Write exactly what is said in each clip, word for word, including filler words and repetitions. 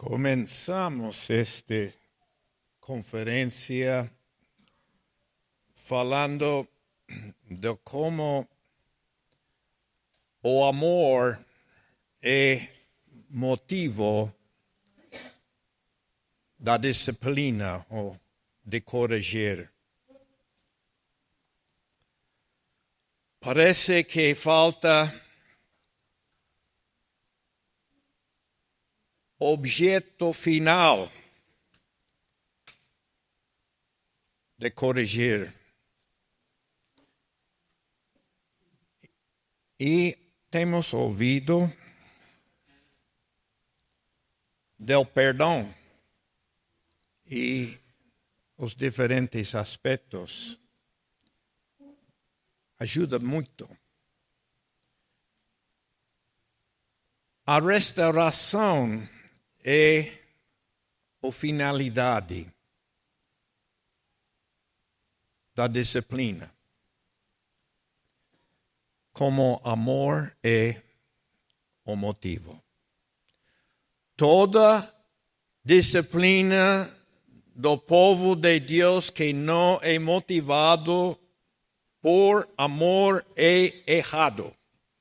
Comenzamos esta conferencia falando de cómo o amor é motivo da disciplina ou de corrigir. Parece que falta objeto final de corrigir. E temos ouvido del perdão e os diferentes aspectos. Ajuda muito. A restauração é a finalidade da disciplina, como amor é o motivo. Toda disciplina do povo de Deus que não é motivado por amor é errado.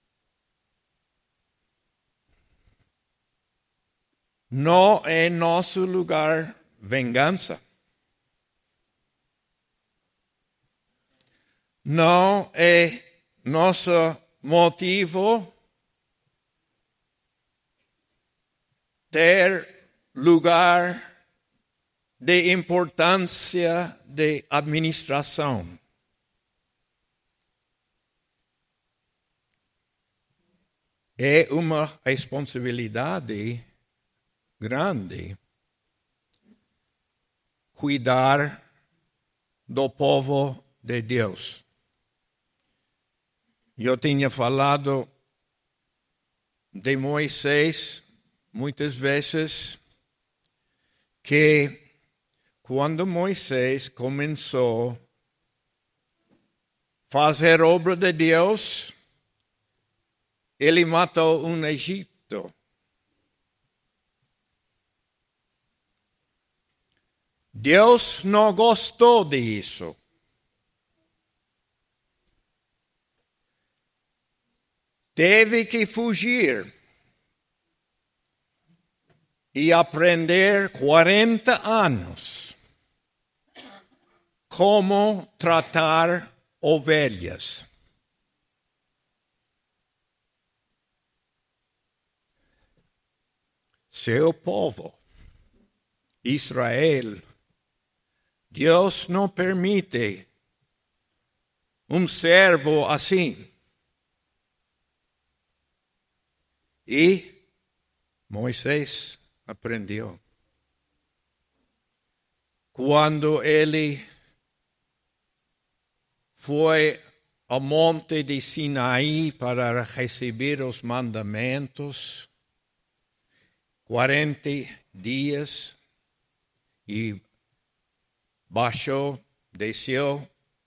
Não é nosso lugar vingança. Não é nosso motivo ter lugar de importância de administração. É uma responsabilidade grande cuidar do povo de Deus. Eu tinha falado de Moisés muitas vezes que quando Moisés começou a fazer obra de Deus, ele matou um egípcio. Deus não gostou disso. Teve que fugir e aprender quarenta anos como tratar ovelhas. Seu povo, Israel, Deus não permite um servo assim. E Moisés aprendeu. Quando ele foi ao monte de Sinaí para receber os mandamentos, quarenta dias, e baixou, desceu,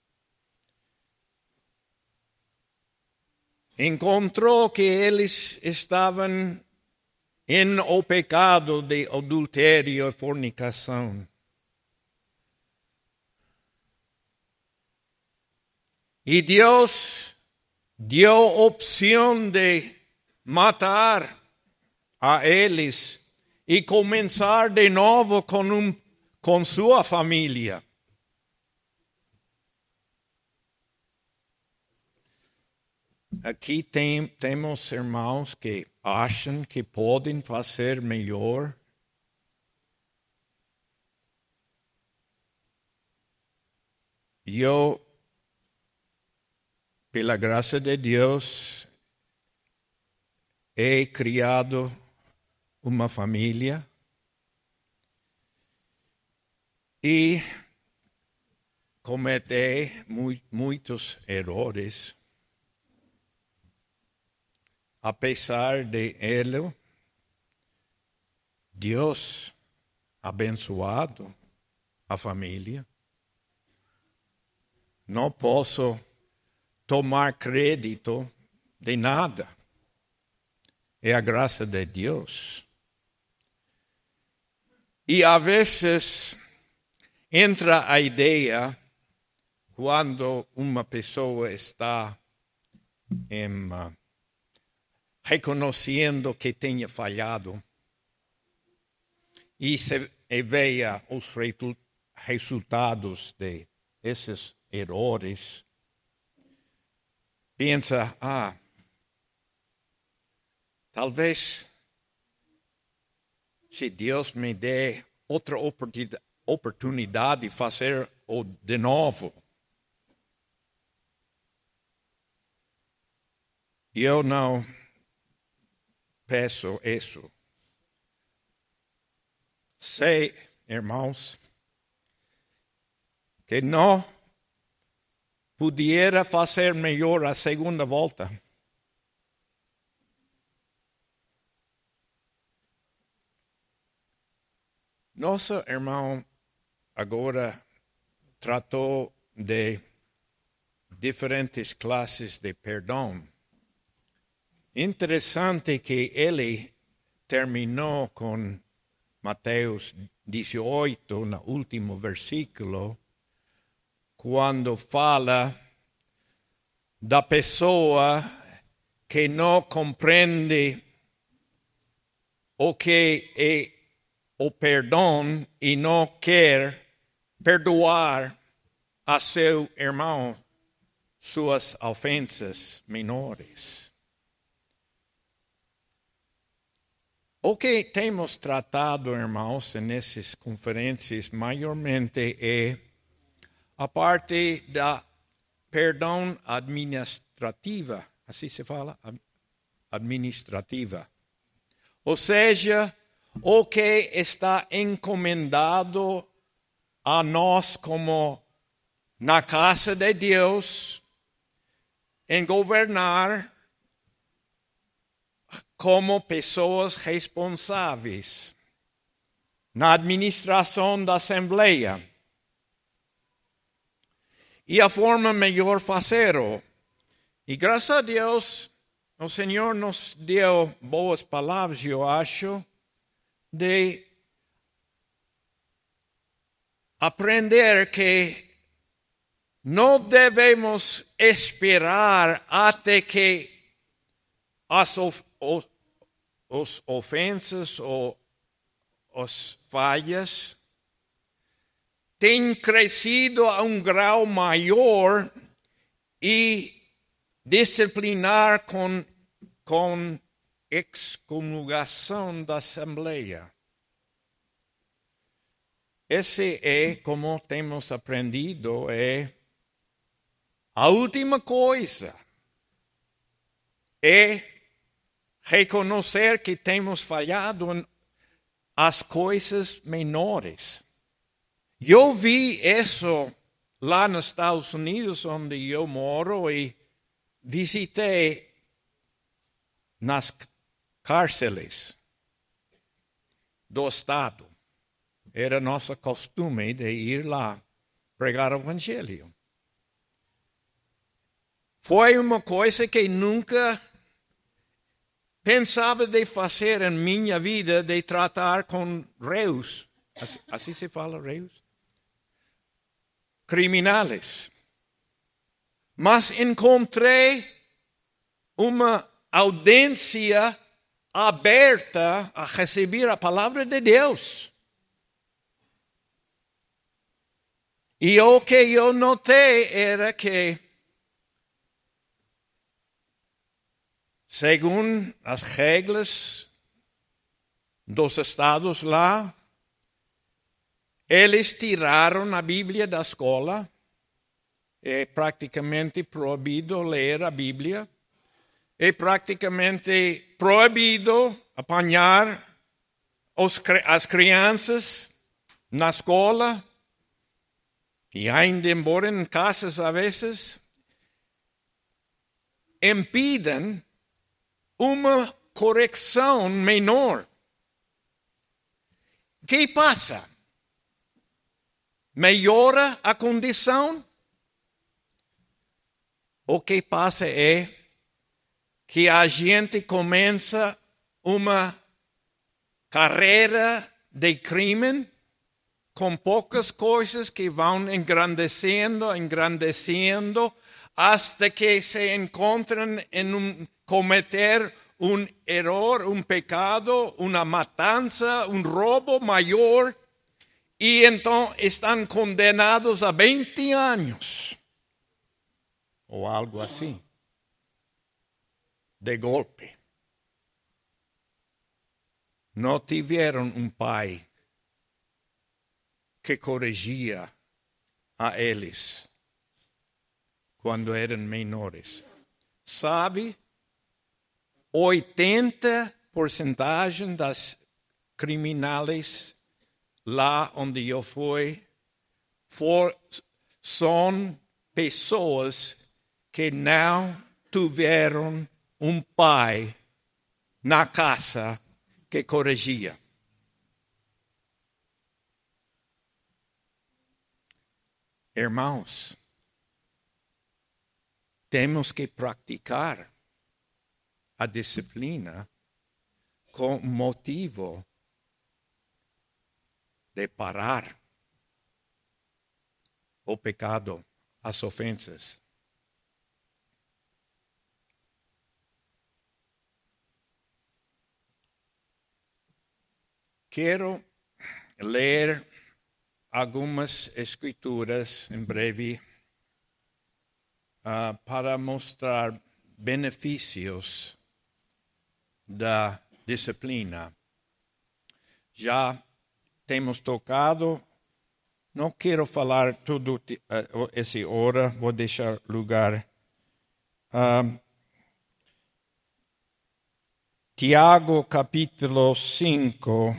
encontrou que eles estavam em o pecado de adultério e fornicação. E Deus deu opção de matar a eles e começar de novo com, um, com sua família. Aqui tem, temos irmãos que acham que podem fazer melhor. Eu, pela graça de Deus, he criado uma família e cometi muitos erros. Apesar de ele, Deus abençoado a família. Não posso tomar crédito de nada. É a graça de Deus. Y a veces entra a idea cuando una persona está em, uh, reconociendo que tenha fallado y se e vea os resultados de esses errores, pensa, ah, talvez se Deus me dê outra oportunidade de fazer o de novo. Eu não peço isso. Sei, irmãos, que não pudiera fazer melhor a segunda volta. Nosso irmão agora tratou de diferentes classes de perdão. Interessante que ele terminou com Mateus dezoito, no último versículo, quando fala da pessoa que não compreende o que é o perdão e não quer perdoar a seu irmão suas ofensas menores. O que temos tratado, irmãos, nessas conferências, maiormente é a parte da perdão administrativa, assim se fala, administrativa. Ou seja, o que está encomendado a nós como na casa de Deus, em governar como pessoas responsáveis na administração da Assembleia. E a forma melhor fazer-o. E graças a Deus, o Senhor nos deu boas palavras, eu acho, de aprender que não devemos esperar até que as of, os, os ofensas ou as falhas tenham crescido a um grau maior e disciplinar com, com excomungação da Assembleia. Esse é, como temos aprendido, é a última coisa. É reconhecer que temos falhado em as coisas menores. Eu vi isso lá nos Estados Unidos, onde eu moro, e visitei nas cárceles do Estado. Era nosso costume de ir lá pregar o Evangelho. Foi uma coisa que nunca pensava de fazer em minha vida, de tratar com réus. Assim, assim se fala, réus? Criminais. Mas encontrei uma audiência aberta a receber a palavra de Deus. E o que eu notei era que, segundo as regras dos estados lá, eles tiraram a Bíblia da escola. É praticamente proibido ler a Bíblia. É praticamente proibido apanhar os, as crianças na escola. E ainda embora em casas, a vezes, impedem uma correção menor. O que passa? Melhora a condição? O que passa é que a gente começa uma carreira de crimen con pocas cosas que van engrandeciendo, engrandeciendo, hasta que se encuentran en un cometer un error, un pecado, una matanza, un robo mayor, y entonces están condenados a veinte años o algo así, de golpe. No tuvieron un pai que corregía a ellos cuando eran menores. ¿Sabe? oitenta por ciento de los criminales lá onde eu fui for, são pessoas que não tiveram um pai na casa que corrigia. Irmãos, temos que praticar a disciplina com motivo de parar o pecado, as ofensas. Quero ler algumas escrituras em breve uh, para mostrar benefícios da disciplina. Já temos tocado, não quero falar tudo uh, essa hora, vou deixar lugar. Uh, Tiago capítulo cinco,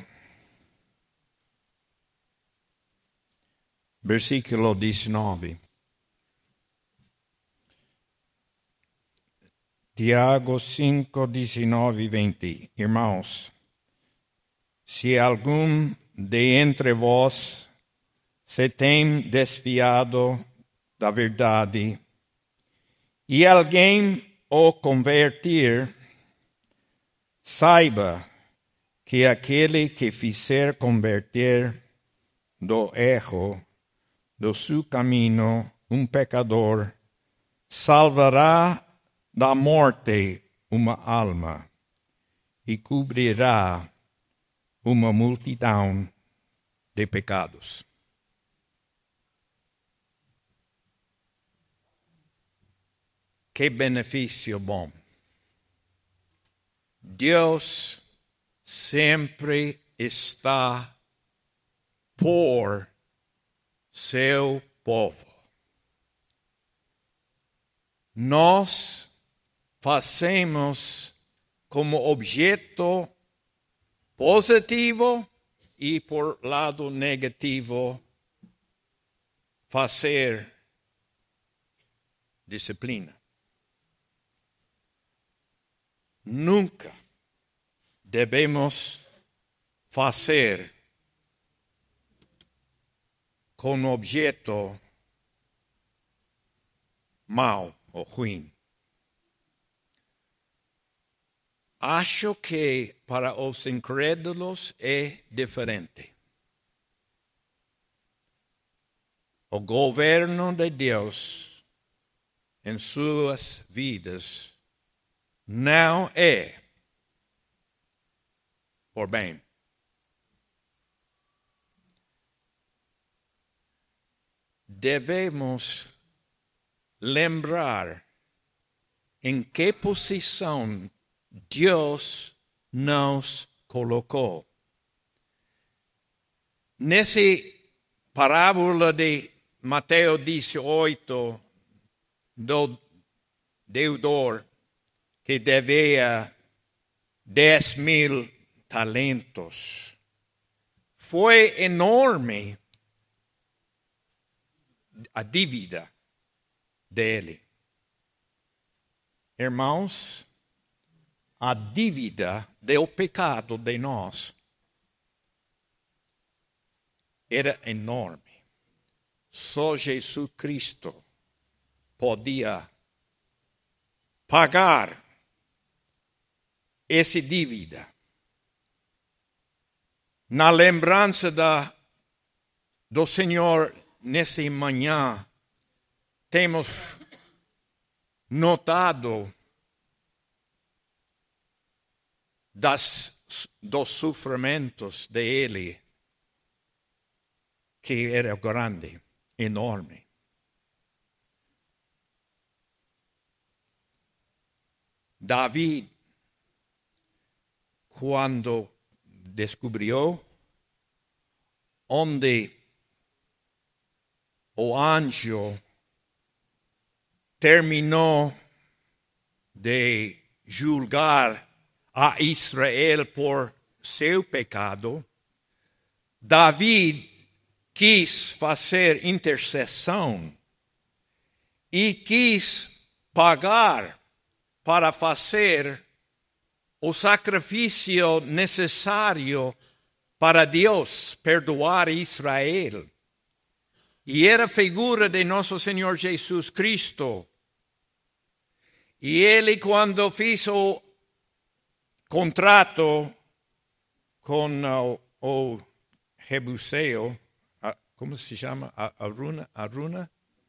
versículo dezenove. Tiago cinco, dezenove e vinte. Irmãos, se algum de entre vós se tem desviado da verdade e alguém o convertir, saiba que aquele que fizer converter do erro do seu caminho um pecador, salvará da morte uma alma e cobrirá uma multidão de pecados. Que benefício bom! Deus sempre está por seu povo. Nós fazemos como objeto positivo e por lado negativo fazer disciplina. Nunca devemos fazer com objeto mau ou ruim. Acho que para os incrédulos é diferente. O governo de Deus em suas vidas não é por bem. Devemos lembrar em que posição Deus nos colocou. Nessa parábola de Mateus dezoito, do deudor que devia dez mil talentos, foi enorme a dívida dele. Irmãos, a dívida do pecado de nós era enorme. Só Jesus Cristo podia pagar essa dívida. na lembrança da, do Senhor nessa manhã, temos notado das, dos sofrimentos de Ele, que era grande, enorme. David, quando descobriu onde o anjo terminou de julgar a Israel por seu pecado, David quis fazer intercessão e quis pagar para fazer o sacrifício necessário para Deus perdoar Israel. E era figura de nosso Senhor Jesus Cristo. E ele, quando fez o contrato com o, o Jebuseu, como se chama? Aruna? Aruna?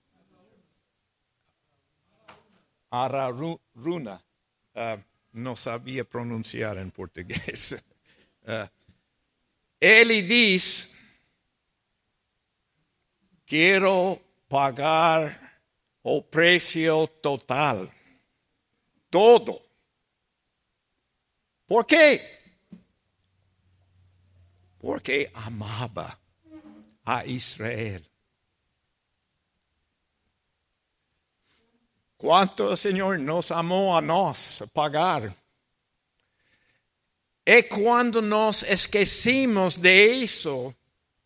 Araruna. Uh, não sabia pronunciar em português. Uh, ele diz: quero pagar o preço total. Todo. Por quê? Porque amava a Israel. Quanto o Senhor nos amou a nós, a pagar. E quando nós esquecemos de isso,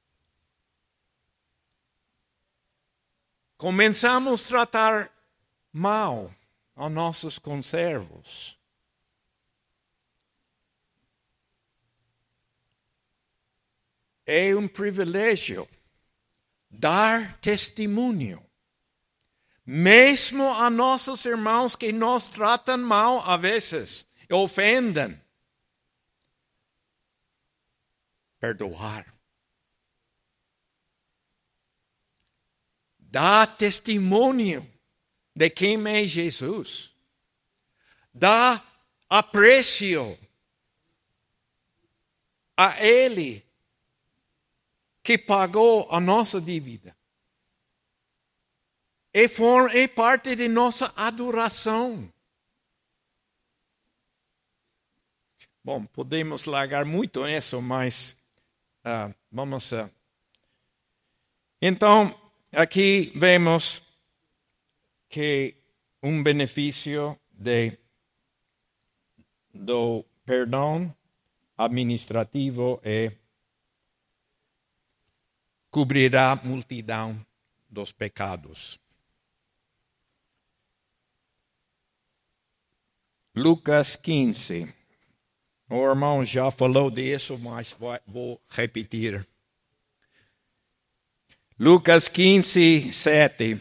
começamos a tratar mal a nossos conservos. É um privilégio dar testemunho. Mesmo a nossos irmãos que nos tratam mal a vezes, ofendem. Perdoar. Dá testemunho de quem é Jesus. Dá apreço a Ele que pagou a nossa dívida. É, for, é parte de nossa adoração. Bom, podemos largar muito isso, mas uh, vamos a... Uh... Então, aqui vemos que um benefício de, do perdão administrativo é cobrirá a multidão dos pecados. Lucas quinze. O irmão já falou disso, mas vou repetir. Lucas quinze, sete.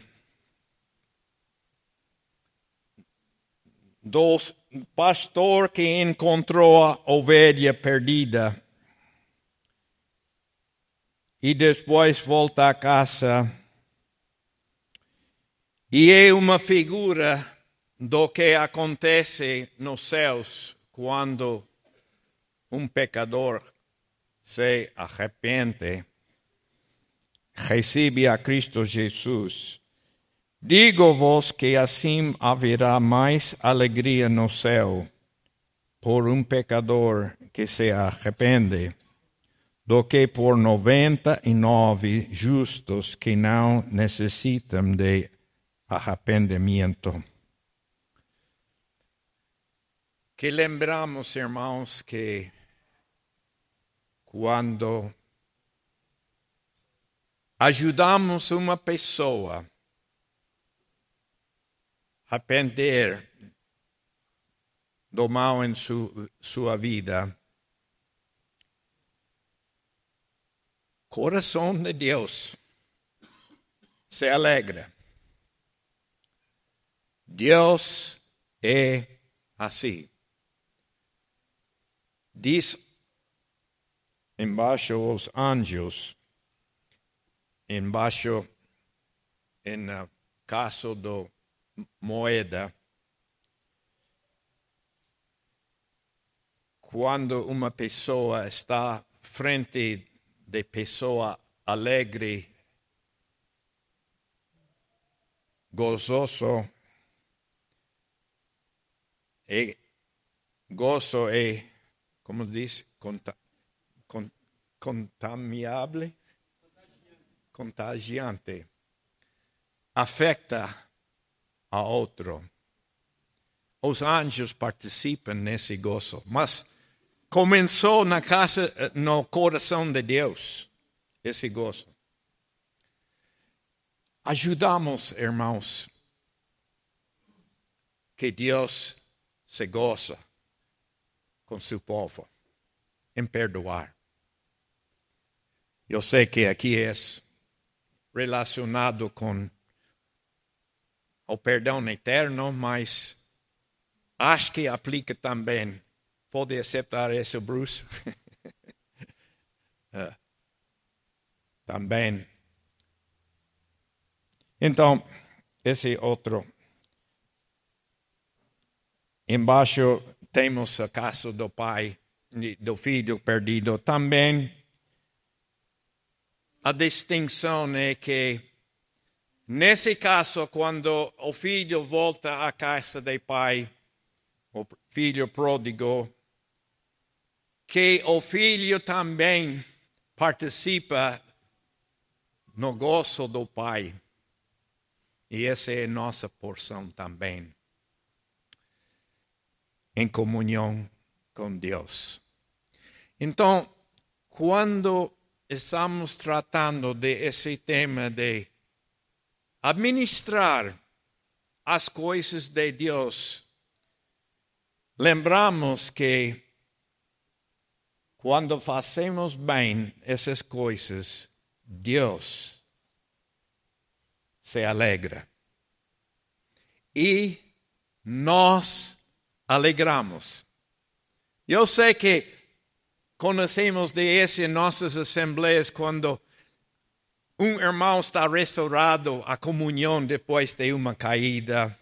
Do pastor que encontrou a ovelha perdida e depois volta a casa. E é uma figura do que acontece nos céus quando um pecador se arrepende, recebe a Cristo Jesus. Digo-vos que assim haverá mais alegria no céu por um pecador que se arrepende do que por noventa e nove justos que não necessitam de arrependimento. Que lembramos, irmãos, que quando ajudamos uma pessoa a arrepender do mal em su, sua vida, coração de Deus se alegra. Deus é assim. Diz embaixo os anjos, embaixo, em uh, caso do moeda, quando uma pessoa está frente de pessoa alegre, gozoso, e gozo é, como diz, conta, con, contamiável, contagiante, afeta a outro. Os anjos participam nesse gozo, mas começou na casa, no coração de Deus, esse gozo. Ajudamos, irmãos, que Deus se goza com seu povo, em perdoar. Eu sei que aqui é relacionado com o perdão eterno, mas acho que aplica também. Pode aceitar isso, Bruce? uh, também. Então, esse outro. Embaixo temos o caso do pai, do filho perdido. Também a distinção é que, nesse caso, quando o filho volta à casa do pai, o filho pródigo, que o filho também participa no gozo do pai. E essa é a nossa porção também, em comunhão com Deus. Então, quando estamos tratando desse tema de administrar as coisas de Deus, lembramos que quando fazemos bem essas coisas, Deus se alegra. E nós alegramos. Eu sei que conhecemos de isso em nossas assembleias, quando um irmão está restaurado à comunhão depois de uma caída.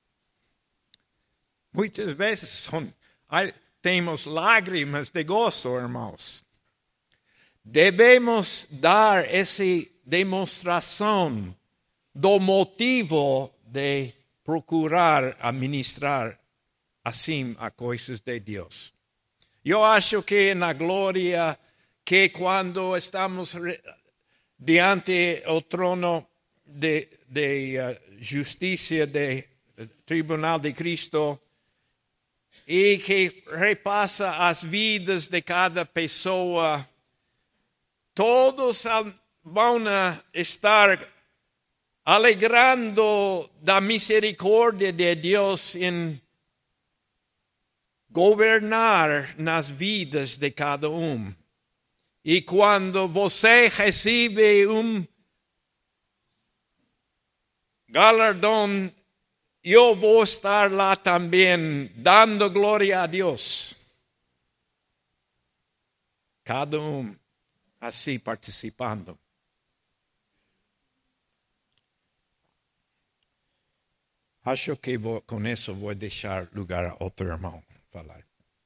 Muitas vezes são, temos lágrimas de gozo, irmãos. Devemos dar essa demonstração do motivo de procurar administrar assim as coisas de Deus. Eu acho que na glória, que quando estamos diante do trono de, de uh, justiça, do tribunal de Cristo, e que repassa as vidas de cada pessoa, todos vão estar alegrando da misericórdia de Deus em governar nas vidas de cada um. E quando você recebe um galardão, eu vou estar lá também, dando glória a Deus. Cada um assim participando. Acho que vou, com isso vou deixar lugar a outro irmão falar.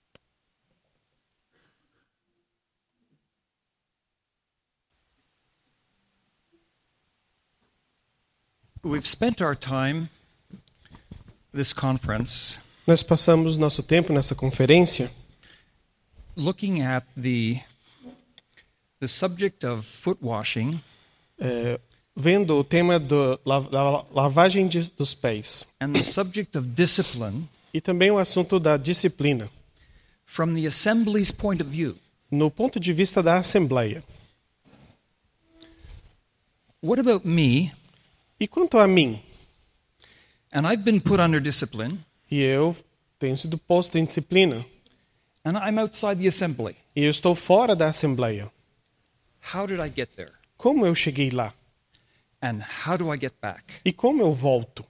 We've spent our time, this conference, Nós passamos nosso tempo nessa conferência looking at the the subject of foot washing, é, vendo o tema do, la, da lavagem de, dos pés and the subject of discipline e também o assunto da disciplina, from the assembly's point of view. no ponto de vista da Assembleia. What about me? E quanto a mim? And I've been put under discipline, E eu tenho sido posto em disciplina. and I'm outside the assembly. E eu estou fora da Assembleia. How did I get there? Como eu cheguei lá? And how do I get back? E como eu volto?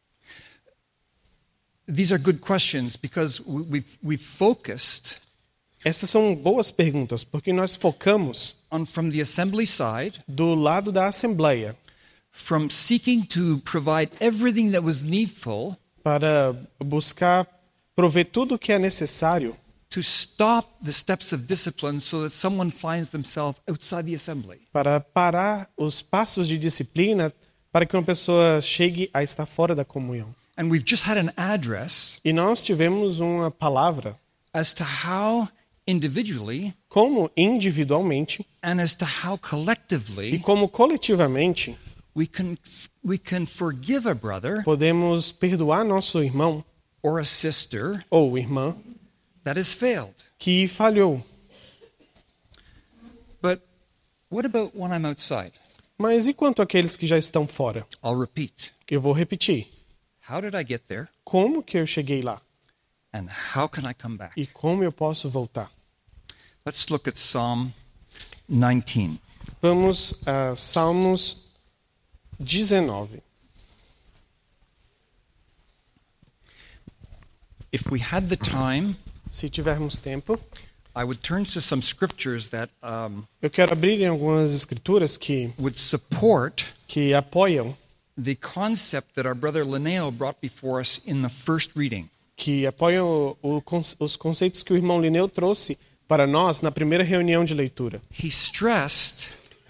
These are good questions because we- we've, we've focused Essas são boas perguntas, porque nós focamos on from the assembly side, do lado da Assembleia from seeking to provide everything that was needful para buscar prover tudo o que é necessário to stop the steps of discipline so that someone finds themselves outside the assembly. para parar os passos de disciplina para que uma pessoa chegue a estar fora da comunhão. And we've just had an address E nós tivemos uma palavra as to how individually como individualmente and as to how e collectively como coletivamente we can we can forgive a brother podemos perdoar nosso irmão or a sister ou irmã that has failed. que falhou. But what about when I'm outside? Mas e quanto àqueles que já estão fora? I'll repeat. Eu vou repetir. How did I get there? Como que eu cheguei lá? And how can I come back? E como eu posso voltar? Let's look at Psalm nineteen. Vamos a Salmos dezenove. If we had the time, Se tivermos tempo, I would turn to some scriptures that um, eu quero abrir em algumas escrituras que, would support que apoiam, the concept that our brother Linneo brought before us in the first reading. que apoiam o, o, os conceitos que o irmão Lineu trouxe para nós na primeira reunião de leitura. He stressed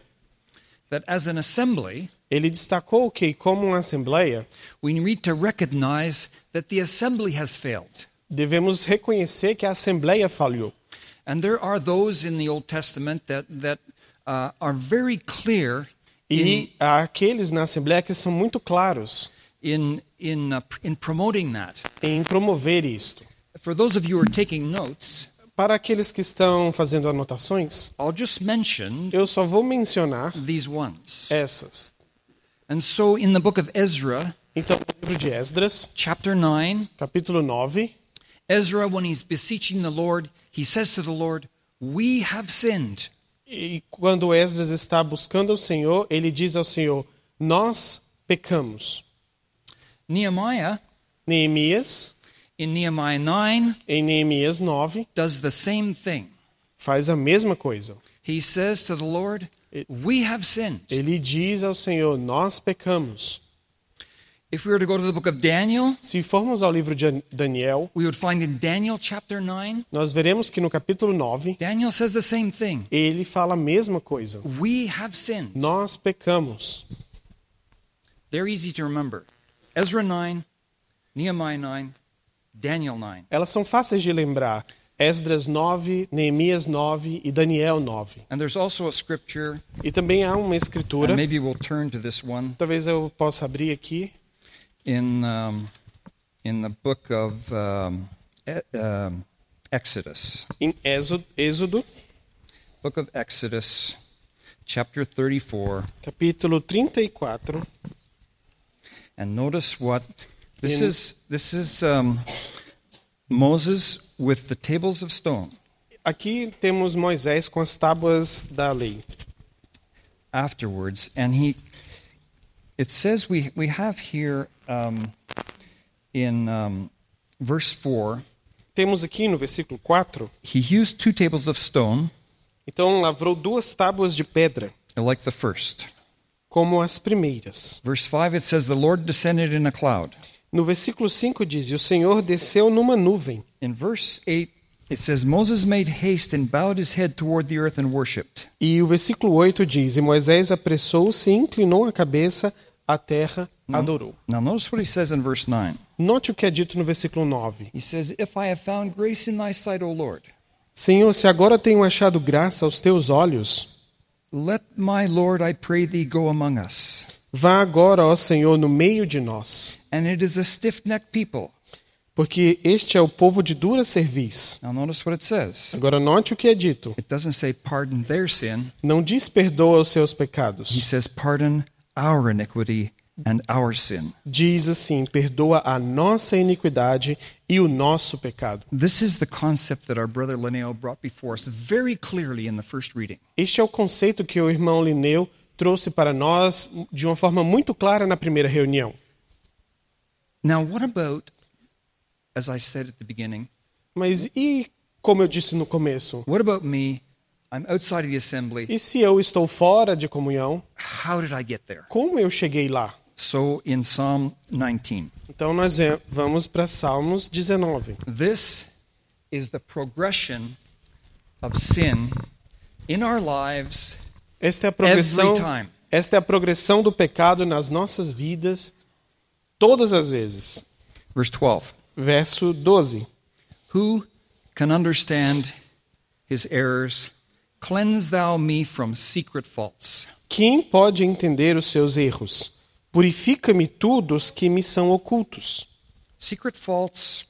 that as an assembly, Ele destacou que, como uma assembleia, we need to recognize that the assembly has failed. devemos reconhecer que a assembleia falhou. And there are those in the Old Testament that, that uh, are very clear in, E há aqueles na assembleia que são muito claros in, in, uh, in promoting that. em promover isto. For those of you who are taking notes, Para aqueles que estão fazendo anotações, I'll just mention eu só vou mencionar these ones. essas. And so in the book of Ezra, Então, no livro de Esdras, chapter nine, capítulo nove, Ezra, when he's beseeching the Lord, he says to the Lord, "We have sinned." e quando Esdras está buscando o Senhor, ele diz ao Senhor, nós pecamos. Nehemiah, Neemias, in Nehemiah nine, em Neemias nove, does the same thing. faz a mesma coisa. He says to the Lord, "We have sinned." Ele diz ao Senhor, nós pecamos. If we were to go to the book of Daniel, Se formos ao livro de Daniel, we would find in Daniel chapter nine, nós veremos que no capítulo nove, Daniel says the same thing. ele fala a mesma coisa. We have sinned. Nós pecamos. They're easy to remember. Ezra nine, Nehemiah nine, Daniel nine. Elas são fáceis de lembrar. Esdras nove, Neemias nove e Daniel nove. And there's also a scripture, E também há uma escritura, and maybe we'll turn to this one, talvez eu possa abrir aqui, in um, in the book of um, E- um, Exodus. em Êxodo, Êxodo, Book of Exodus, chapter thirty-four. capítulo trinta e quatro. And notice what this In- is. This is um, Moses with the tables of stone. Aqui temos Moisés com as tábuas da lei. Afterwards, and he. It says we we have here um, in um, verse four. Temos aqui no versículo quatro, He used two tables of stone, então lavrou duas tábuas de pedra, like the first. como as primeiras. Verse five, it says, "The Lord descended in a cloud." No versículo cinco diz, e o Senhor desceu numa nuvem. In verse eight, it says, "Moses made haste and bowed his head toward the earth and worshipped." E o versículo oito diz, e Moisés apressou-se e inclinou a cabeça à terra, adorou. Now notice what he says in verse nine. Note o que é dito no versículo nove. He says, "If I have found grace in thy sight, O Lord, Senhor, se agora tenho achado graça aos teus olhos, let my Lord, I pray thee, go among us. vá agora, ó Senhor, no meio de nós. And it is a stiff-necked people." Porque este é o povo de dura cerviz. Now notice what it says. Agora note o que é dito. It doesn't say pardon their sin. Não diz perdoa os seus He pecados. says pardon our iniquity and our sin. Diz assim, perdoa a nossa iniquidade e o nosso pecado. This is the concept that our brother Linneo brought before us very clearly in the first reading. Este é o conceito que o irmão Lineu trouxe para nós de uma forma muito clara na primeira reunião. Now what about, as I said at the beginning, Mas e como eu disse no começo, What about me? I'm outside of the assembly. e se eu estou fora de comunhão, How did I get there? como eu cheguei lá? So in Psalm nineteen, Então nós ve- vamos para Salmos dezenove. this is the progression of sin in our lives. Esta é a progressão, Every time. esta é a progressão do pecado nas nossas vidas todas as vezes. Verse twelve. Verso doze. Who can understand his errors? Cleanse thou me from secret faults. Quem pode entender os seus erros? Purifica-me tu dos que me são ocultos. Secret faults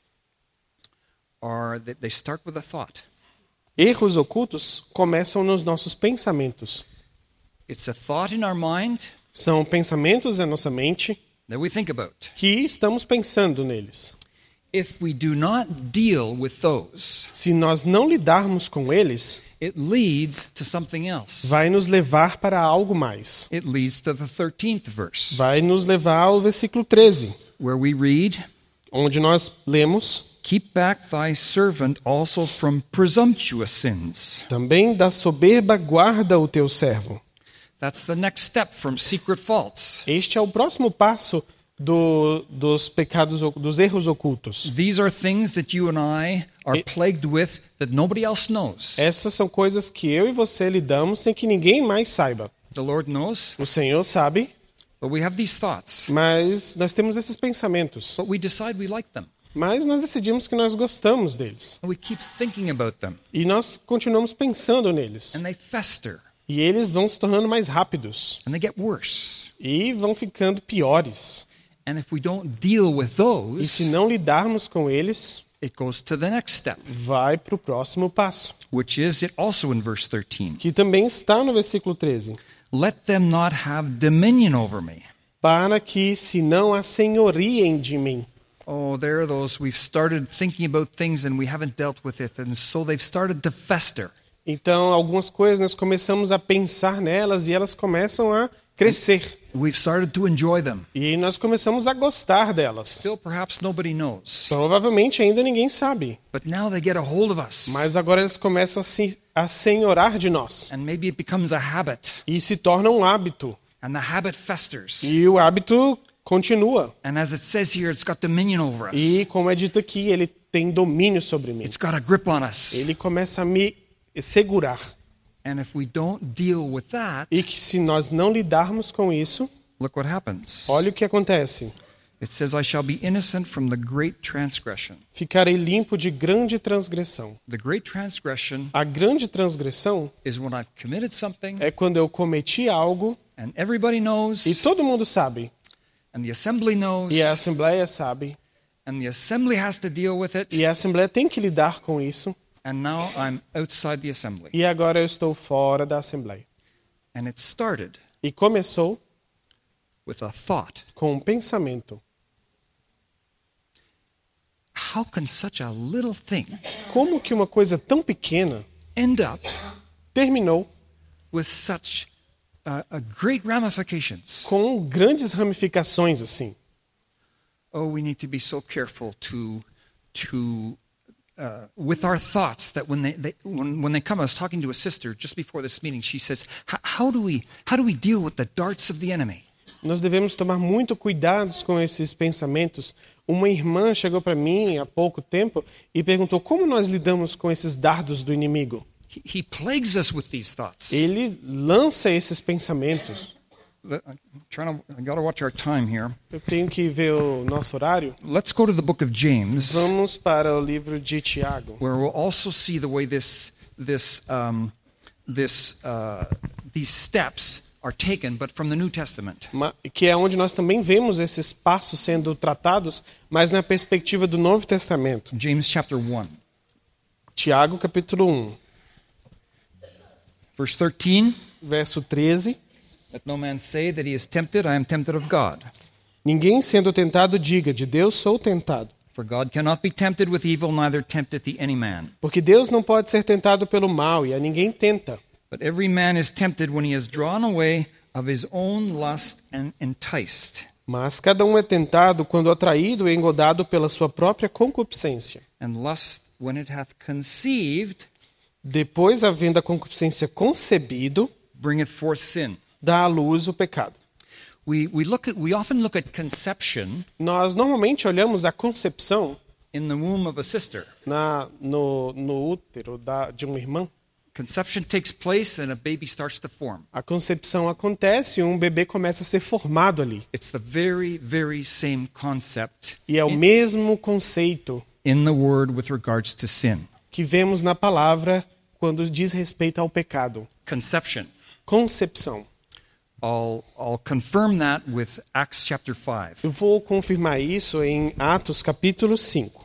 are that they start with a thought. Erros ocultos começam nos nossos pensamentos. It's a thought in our mind São pensamentos em nossa mente that we think about. que estamos pensando neles. If we do not deal with those, Se nós não lidarmos com eles, it leads to something else. vai nos levar para algo mais. It leads to the thirteenth verse, Vai nos levar ao versículo treze, where we read, onde nós lemos: keep back thy servant also from presumptuous sins. também da soberba guarda o teu servo. That's the next step from secret faults. Este é o próximo passo do, dos pecados, dos erros ocultos. These are things that you and I are plagued with that nobody else knows. Essas são coisas que eu e você lidamos sem que ninguém mais saiba. The Lord knows, O Senhor sabe, but we have these thoughts. mas nós temos esses pensamentos. But we decide we like them. Mas nós decidimos que nós gostamos deles. And we keep thinking about them. E nós continuamos pensando neles. And they fester. E eles vão se tornando mais rápidos. And they get worse. E vão ficando piores. And if we don't deal with E those, se não lidarmos com eles, it goes to the next step, vai para o próximo passo. which is it also in verse thirteen. Que também está no versículo treze. Let them not have dominion over me. Para que se não assenhoriem de mim. Oh, there are those we've started thinking about things and we haven't dealt with it, and so they've started to fester. Então, algumas coisas nós começamos a pensar nelas e elas começam a crescer. We've started to enjoy them. E nós começamos a gostar delas. Still, perhaps nobody knows. Provavelmente ainda ninguém sabe. But now they get a hold of us. Mas agora eles começam a se a senhorar de nós. And maybe it becomes a habit. E se torna um hábito. And the habit festers. E o hábito continua. And as it says here, it's got dominion over us. E como é dito aqui, ele tem domínio sobre mim. It's got a grip on us. Ele começa a me segurar. And if we don't deal with that, E que se nós não lidarmos com isso, look what happens. olha o que acontece. It says, I shall be innocent from the great transgression. Ficarei limpo de grande transgressão. The great transgression A grande transgressão is when I've committed something é quando eu cometi algo and everybody knows, e todo mundo sabe. and the assembly knows, E a Assembleia sabe. and the assembly has to deal with it, E a Assembleia tem que lidar com isso. and now I'm outside the assembly. E agora eu estou fora da Assembleia. And it started E começou with a thought. com um pensamento. How can such a little thing Como que uma coisa tão pequena end up terminou with such uh, uh, great ramifications? com grandes ramificações assim? Oh, we need to be so careful to, to, uh, with our thoughts that when they, they when, when they come. I was talking to a sister just before this meeting. She says, "How do we how do we deal with the darts of the enemy?" Nós devemos tomar muito cuidado com esses pensamentos. Uma irmã chegou para mim há pouco tempo e perguntou como nós lidamos com esses dardos do inimigo. He, he plagues us with these thoughts. Ele lança esses pensamentos. I'm trying to, I got to watch our time here. Eu tenho que ver o nosso horário. Let's go to the book of James, Vamos para o livro de Tiago, where we'll also see the way this this um, this uh, these steps are taken, but from the New Testament. que é onde nós também vemos esses passos sendo tratados, mas na perspectiva do Novo Testamento. James chapter one, Tiago, capítulo um, verse thirteen. verso treze. Let no man say that he is tempted, I am tempted of God. Ninguém sendo tentado diga, de Deus sou tentado. For God cannot be tempted with evil, neither tempteth he any man. Porque Deus não pode ser tentado pelo mal, e a ninguém tenta. But every man is tempted when he is drawn away of his own lust and enticed. Mas cada um é tentado quando atraído e engodado pela sua própria concupiscência. And lust when it hath conceived, depois havendo a concupiscência concebido, bringeth forth sin. dá à luz o pecado. We, we, look at, we often look at conception Nós normalmente olhamos a concepção in the womb of a sister. na, no, no útero da, de uma irmã. Conception takes place and a baby starts to form. A concepção acontece e um bebê começa a ser formado ali. It's the very, very same concept E é o mesmo conceito in the word with regards to sin. que vemos na palavra quando diz respeito ao pecado. Conception. Concepção. I'll, I'll confirm that with Acts chapter five. Eu vou confirmar isso em Atos capítulo cinco.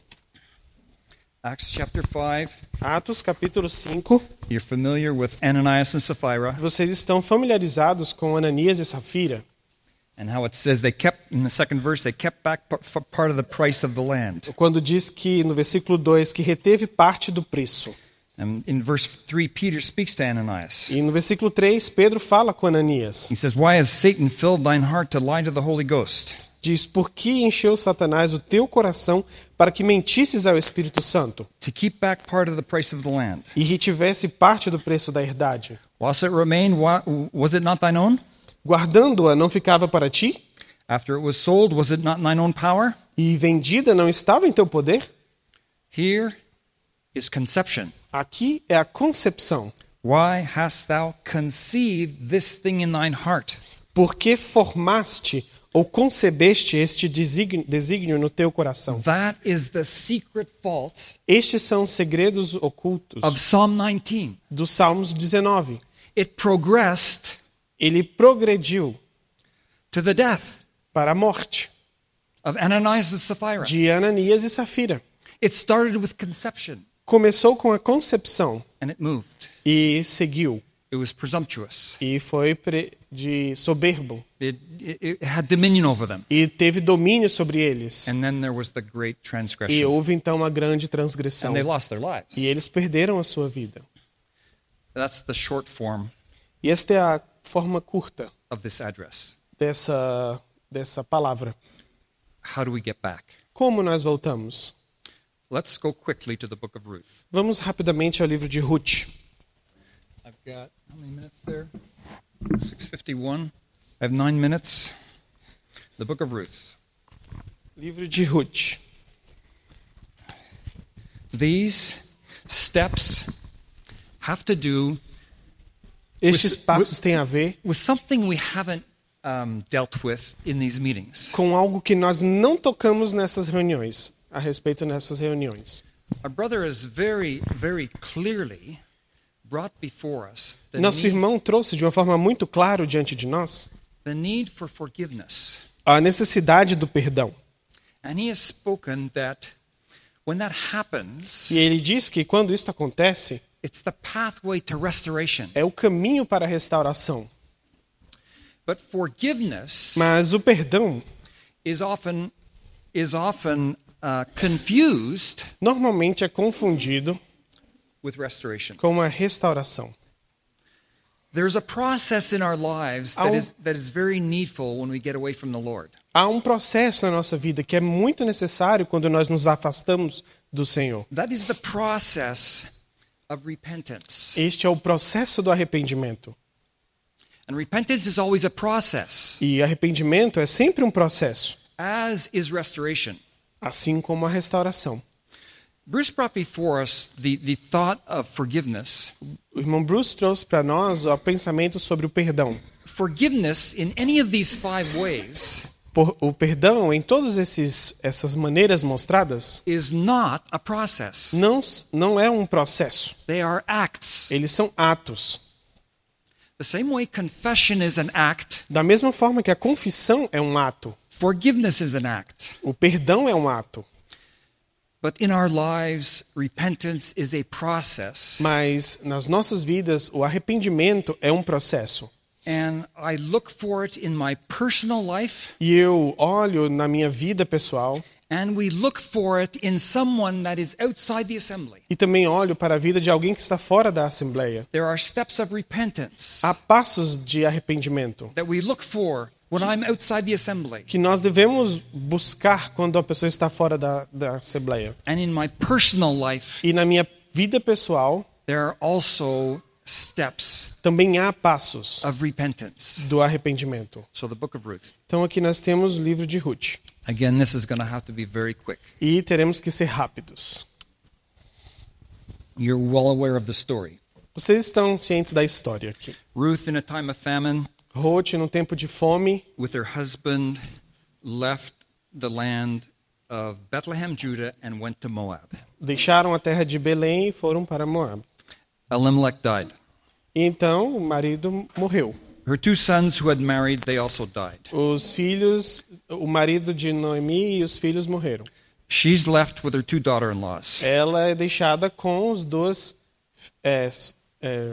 Acts chapter five. Atos capítulo cinco. You're familiar with Ananias and Sapphira Vocês estão familiarizados com Ananias e Safira? and how it says they kept, in the second verse, they kept back p- f- part of the price of the land. Quando diz que, no versículo dois, que reteve parte do preço. And in verse three, Peter speaks to Ananias. E no versículo três, Pedro fala com Ananias. He says, "Why has Satan filled thine heart to lie to the Holy Ghost? Diz, por que encheu Satanás o teu coração para que mentisses ao Espírito Santo To keep back part of the price of the land. e retivesse parte do preço da herdade? Whilst it remained, wa- was it not thine own? Guardando-a não ficava para ti? After it was sold, was it not in thine own power? E vendida não estava em teu poder? Here is conception. Aqui é a concepção. Why hast thou conceived this thing in thine heart? Por que formaste ou concebeste este desígnio, desígnio no teu coração? That is the secret fault Estes são os segredos ocultos of Psalm nineteen. do Salmos dezenove. It progressed Ele progrediu to the death para a morte of Ananias and Sapphira. de Ananias e Safira. It started with conception Começou com a concepção and it moved. e seguiu. It was presumptuous. E foi pre- de soberbo. It, it, it had dominion over them. E teve domínio sobre eles. And then there was the great E transgression. houve então uma grande transgressão. And they lost their lives. E eles perderam a sua vida. That's the short form E esta é a forma curta of this address. dessa, dessa palavra. How do we get back? Como nós voltamos? Let's go quickly to the book of Ruth. Vamos rapidamente ao livro de Ruth. I've got how many minutes there? six fifty-one. I have nine minutes. The book of Ruth. Livro de Ruth. These steps have to do Estes With- passos têm a ver with something we haven't um, dealt with in these meetings. com algo que nós não tocamos nessas reuniões, a respeito nessas reuniões. Our brother has very, very clearly brought before us the Nosso need, irmão trouxe de uma forma muito clara diante de nós the need for forgiveness. a necessidade do perdão. And he has spoken that when that happens, E ele diz que quando isso acontece, it's the pathway to restoration. é o caminho para a restauração. But forgiveness Mas o perdão is often is often uh, confused normalmente é confundido with restoration. com uma restauração. There's a process in our lives Há that um- is that is very needful when we get away from the Lord. Há um processo na nossa vida que é muito necessário quando nós nos afastamos do Senhor. That is the process of repentance. Este é o processo do arrependimento. And repentance is always a process, E arrependimento é sempre um processo, as is restoration. assim como a restauração. Bruce brought before us the, the thought of forgiveness. O irmão Bruce trouxe para nós o pensamento sobre o perdão. Forgiveness in any of these five ways Por, o perdão, em todas esses, essas maneiras mostradas, is not a process. não, não é um processo. They are acts. Eles são atos. The same way confession is an act, Da mesma forma que a confissão é um ato, forgiveness is an act. o perdão é um ato. But in our lives, repentance is a process. Mas nas nossas vidas, o arrependimento é um processo. And I look for it in my personal life, E eu olho na minha vida pessoal and we look for it in someone that is outside the assembly. e também olho para a vida de alguém que está fora da Assembleia. There are steps of repentance Há passos de arrependimento that we look for when I'm outside the assembly, que nós devemos buscar quando a pessoa está fora da, da Assembleia. and in my personal life, E na minha vida pessoal, there are also steps também há passos of repentance. do arrependimento. So the book of Ruth. Então aqui nós temos o livro de Ruth. Again, this is going to have to be very quick. E teremos que ser rápidos. You're well aware of the story. Vocês estão cientes da história aqui. Ruth, in a time of famine, Ruth, num tempo de fome, with her husband, left the land of Bethlehem, Judah, and went to Moab. deixaram a terra de Belém e foram para Moab. Elimelech died. E então o marido morreu. Her two sons who had married, they also died. Os filhos, o marido de Noemi e os filhos morreram. She's left with her two daughter-in-laws. Ela é deixada com os dois é, é,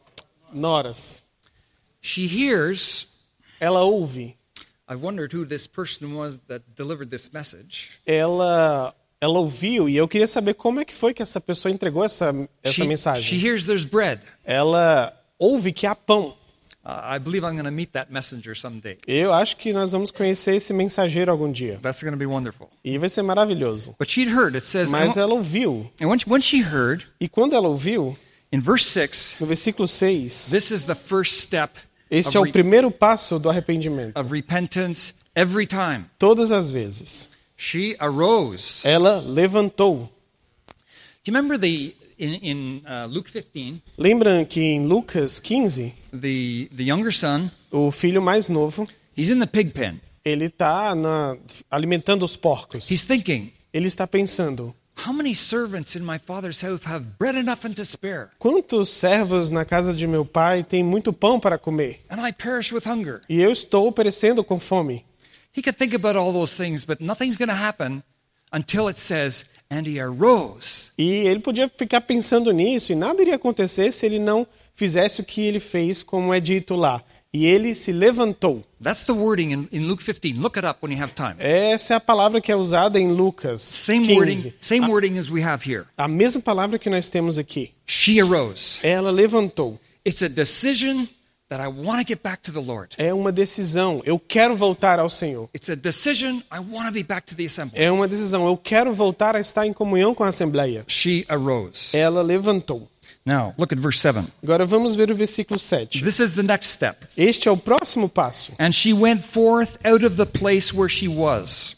noras. She hears, Ela ouve, I wondered who this person was that delivered this message. ela, ela ouviu e eu queria saber como é que foi que essa pessoa entregou essa, essa She, mensagem. she hears there's bread. Ela ouve que há pão. Uh, I believe I'm going to meet that messenger someday. Eu acho que nós vamos conhecer esse mensageiro algum dia. That's going to be wonderful. E vai ser maravilhoso. But she'd heard, it says, Mas and ela ouviu. when, when she heard, E quando ela ouviu, in verse six, no versículo seis, this is the first step esse of, é o re- primeiro passo do arrependimento. of repentance every time. Todas as vezes. She arose. Ela levantou. Do you remember the in, in uh, Luke fifteen, Lembram que em Lucas quinze, the, the younger son, o filho mais novo, he's in the pig pen. ele está alimentando os porcos. He's thinking, Ele está pensando, how many servants in my father's house have bread enough and to spare? quantos servos na casa de meu pai têm muito pão para comer? And I perish with hunger. E eu estou perecendo com fome. He could think about all those things, but nothing's going to happen until it says, and he arose. E ele podia ficar pensando nisso e nada iria acontecer se ele não fizesse o que ele fez, como é dito lá. E ele se levantou. That's the wording in, in Luke fifteen. Look it up when you have time. Essa é a palavra que é usada em Lucas Same quinze. wording, same wording as we have here. A mesma palavra que nós temos aqui. She arose. Ela levantou. It's a decision that I want to get back to the Lord. É uma decisão. Eu quero voltar ao Senhor. It's a decision I want to be back to the assembly. É uma decisão. Eu quero voltar a estar em comunhão com a Assembleia. She arose. Ela levantou. Now, look at verse seven. Agora vamos ver o versículo sete. This is the next step. Este é o próximo passo. And she went forth out of the place where she was.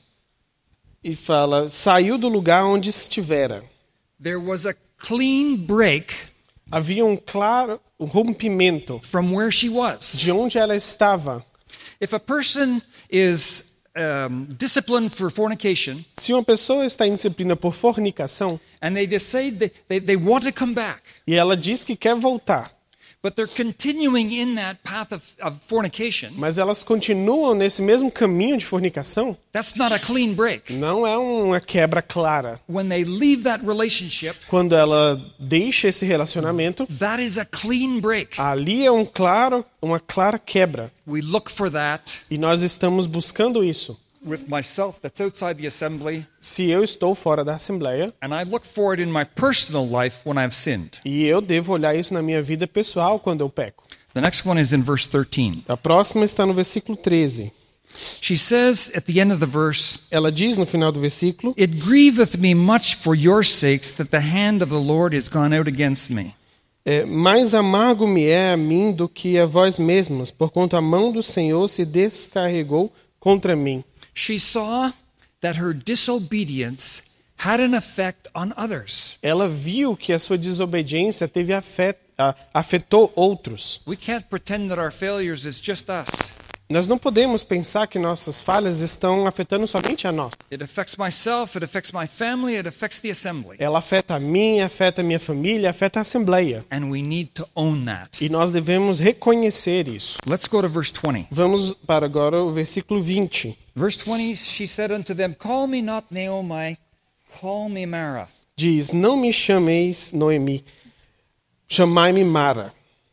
E fala, saiu do lugar onde estivera. There was a clean break Havia um claro rompimento from where she was. de onde ela estava. If a person is um, disciplined for fornication Se uma pessoa está em disciplina por fornicação and they decide they, they, they want to come back, e ela diz que quer voltar, but they're continuing in that path of, of fornication, mas elas continuam nesse mesmo caminho de fornicação, that's not a clean break. não é uma quebra clara. When they leave that relationship, Quando ela deixa esse relacionamento, that is a clean break. ali é um claro, uma clara quebra. We look for that E nós estamos buscando isso. with myself that's outside the assembly, Se eu estou fora da Assembleia, and I look for it in my personal life when I've sinned. e eu devo olhar isso na minha vida pessoal quando eu peco. The next one is in verse thirteen. A próxima está no versículo treze. She says at the end of the verse, Ela diz no final do versículo, "It grieveth me much for your sakes that the hand of the Lord is gone out against me." é, mais amargo me é a mim do que a vós mesmos, porquanto a mão do Senhor se descarregou contra mim. She saw that her disobedience had an effect on others. Ela viu que a sua desobediência teve afet, a- afetou outros. We can't pretend that our failures is just us. Nós não podemos pensar que nossas falhas estão afetando somente a nós. It affects myself, it affects my family, it affects the assembly. Ela afeta a mim, afeta a minha família, afeta a Assembleia. And we need to own that. E nós devemos reconhecer isso. Let's go to verse twenty. Vamos para agora o versículo vinte. Verse twenty, she said unto them, "Call me not Naomi, call me Mara." Diz, não me chameis Noemi, chamai-me Mara.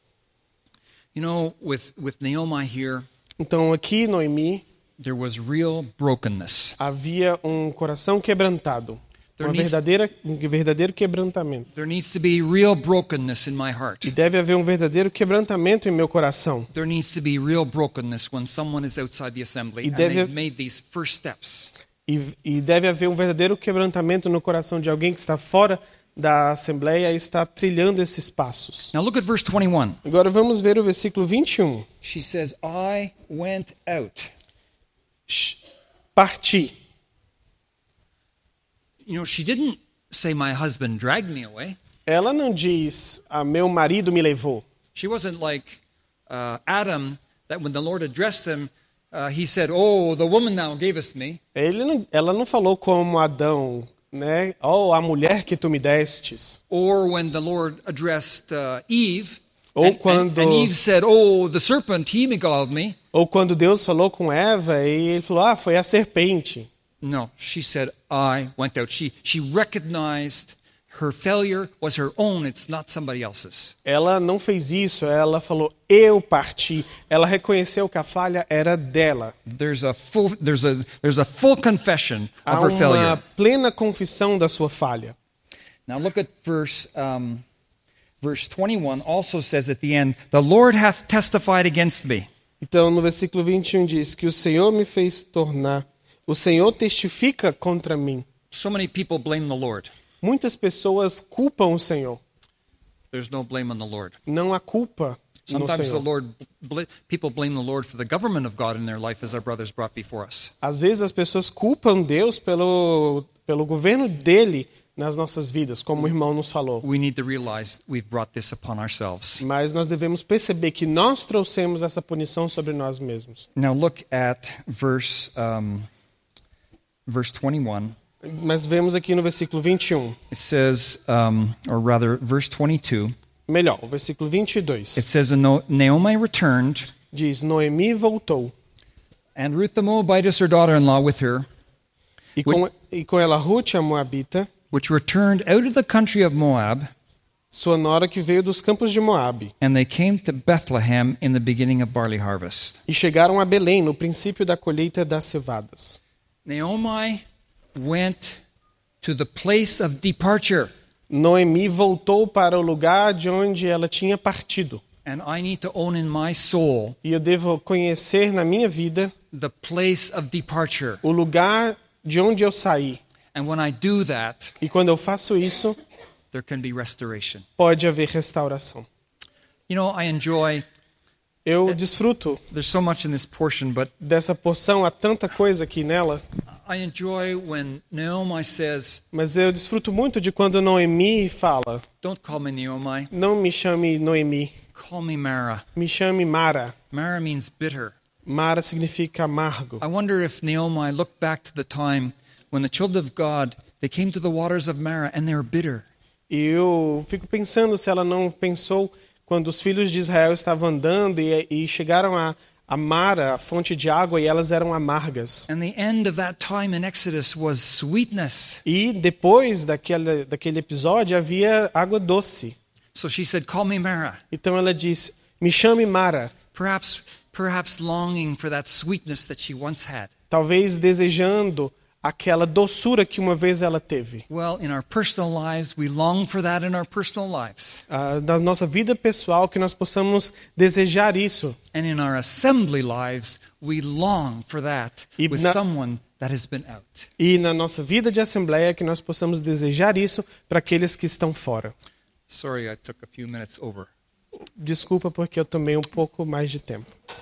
You know, with, with Naomi here, Então aqui, Noemi, there was real brokenness. havia um coração quebrantado. There uma needs, verdadeira, um verdadeiro quebrantamento. there needs to be real brokenness in my heart. E deve haver um verdadeiro quebrantamento em meu coração. There needs to be real brokenness when someone is outside the assembly E and deve- they've made these first steps. E, e deve haver um verdadeiro quebrantamento no coração de alguém que está fora da Assembleia e está trilhando esses passos. Now look at verse twenty-one. Agora vamos ver o versículo vinte e um. She says, I went out. Sh- Parti. You know, she didn't say my husband dragged me away. Ela não diz, ah, meu marido me levou. She wasn't like uh, Adam, that when the Lord addressed him, uh, he said, oh, the woman thou gavest me. Ele não, ela não falou como Adão, né? Oh, a mulher que tu me destes. Or when the Lord addressed uh, Eve, Ou and, and- quando- and Eve said, oh, the serpent, he beguiled me. Ou quando Deus falou com Eva e ele falou, ah, foi a serpente. No, she said, I went out. She, she recognized her failure was her own, it's not somebody else's. Ela não fez isso, ela falou, eu parti. Ela reconheceu que a falha era dela. There's a full, there's a, there's a full confession Há of her uma failure. plena confissão da sua falha. Now look at verse, um, verse twenty-one also says at the end, the Lord hath testified against me. Então, no versículo vinte e um diz que o Senhor me fez tornar, o Senhor testifica contra mim. So many people blame the Lord. Muitas pessoas culpam o Senhor. There's no blame on the Lord. Não há culpa no Sometimes the Senhor. Lord, bl- people blame the Lord for the government of God in their life, as our brothers brought before us. Às vezes as pessoas culpam Deus pelo, pelo governo dele nas nossas vidas, como o irmão nos falou. We need to realize we've brought this upon ourselves. Mas nós devemos perceber que nós trouxemos essa punição sobre nós mesmos. Now look at verse um, verse twenty-one. Mas vemos aqui no versículo vinte e um. It says, um, or rather, verse twenty-two. Melhor, o versículo vinte e dois. It says, and No- Naomi returned, Diz, Noemi voltou. and Ruth the Moabitess, her daughter-in-law, with her, E com, e com ela Ruth, a Moabita, which returned out of the country of Moab, sua nora que veio dos campos de Moabe. and they came to Bethlehem in the beginning of barley harvest. E chegaram a Belém, no princípio da colheita das cevadas. Naomi went to the place of departure. Noemi voltou para o lugar de onde ela tinha partido. And I need to own in my soul E eu devo conhecer na minha vida the place of departure. o lugar de onde eu saí. And when I do that, E quando eu faço isso, there can be restoration. pode haver restauração. You know, I enjoy, Eu desfruto there's so much in this portion, but dessa porção, há tanta coisa aqui nela, I enjoy when Naomi says, mas eu desfruto muito de quando Noemi fala, don't call me Naomi, não me chame Noemi, call me Mara. me chame Mara. Mara means bitter. Mara significa amargo. I wonder if Naomi looked back to the time when the children of God, they came to the waters of Mara and they were bitter. E eu fico pensando se ela não pensou quando os filhos de Israel estavam andando e, e chegaram a, a Mara, a fonte de água, e elas eram amargas. And the end of that time in Exodus was sweetness. E depois daquele, daquele episódio havia água doce. So she said, call me Mara. Então ela disse, me chame Mara. Perhaps, perhaps longing for that sweetness that she once had. Talvez desejando aquela doçura que uma vez ela teve. Well, in our personal lives, we long for that in our personal lives. Ah, da nossa vida pessoal, que nós possamos desejar isso. And in our assembly lives, we long for that E with na- someone that has been out. E na nossa vida de assembleia, que nós possamos desejar isso para aqueles que estão fora. Sorry, I took a few minutes over. Desculpa porque eu tomei um pouco mais de tempo.